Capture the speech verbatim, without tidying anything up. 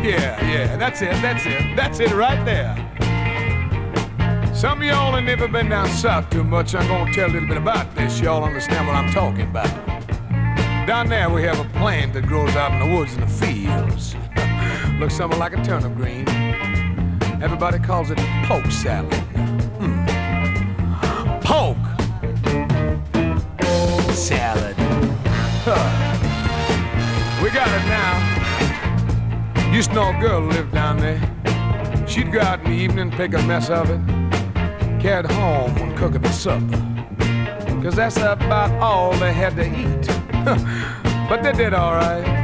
yeah, yeah. That's it, that's it. That's it right there. Some of y'all have never been down south too much. I'm gonna tell a little bit about this. Y'all understand what I'm talking about. Down there we have a plant that grows out in the woods and the fields. Looks something like a turnip green. Everybody calls it poke salad. Hmm. Poke salad. Huh. We got it now. Used to know a girl who lived down there. She'd go out in the evening, pick a mess of it, carry it home and cook it for supper. Cause that's about all they had to eat. But they did all right.